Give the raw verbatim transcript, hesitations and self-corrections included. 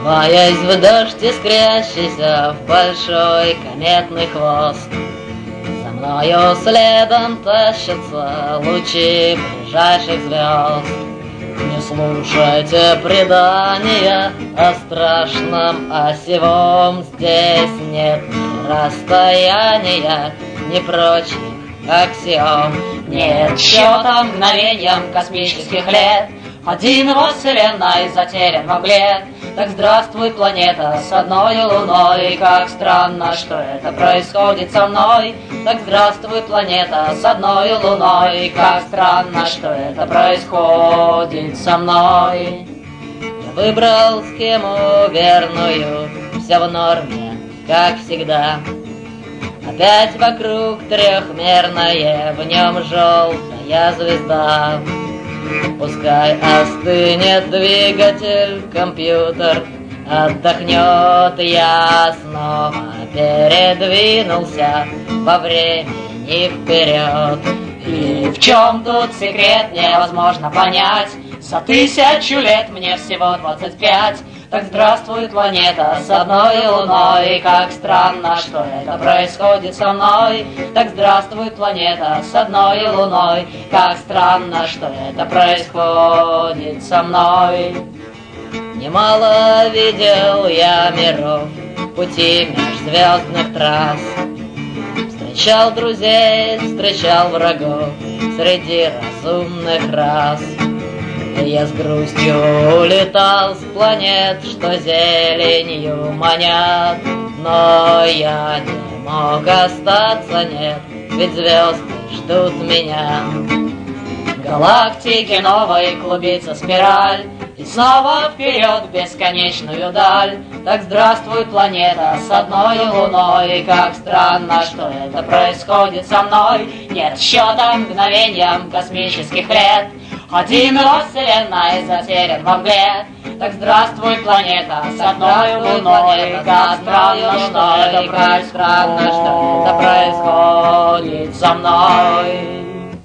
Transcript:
Смываясь в дождь, искрящийся в большой кометный хвост, за мною следом тащатся лучи ближайших звезд. Не слушайте предания о страшном, о сивом. Здесь нет ни расстояния, ни прочих аксиом. Нет счета мгновениям космических лет, один во вселенной затерян во мгле. Так здравствуй, планета с одной луной. Как странно, что это происходит со мной. Так здравствуй, планета с одной луной. Как странно, что это происходит со мной. Я выбрал схему верную, все в норме, как всегда. Опять вокруг трехмерное, в нем желтая звезда. Пускай остынет двигатель, компьютер отдохнет. Я снова передвинулся во времени вперед. И в чем тут секрет, невозможно понять. За тысячу лет мне всего двадцать пять. Так здравствуй, планета с одной луной. Как странно, что это происходит со мной. Так здравствуй, планета с одной луной. Как странно, что это происходит со мной. Немало видел я миров, пути межзвездных трасс. Встречал друзей, встречал врагов среди разумных рас. Я с грустью улетал с планет, что зеленью манят. Но я не мог остаться, нет, ведь звезды ждут меня. Галактики новой клубится спираль, и снова вперед в бесконечную даль. Так здравствуй, планета с одной луной. Как странно, что это происходит со мной. Нет счета мгновениям космических лет, один во вселенной затерян во мгле. Так здравствуй, планета с одной луной. Как странно, что это происходит, что это происходит со мной.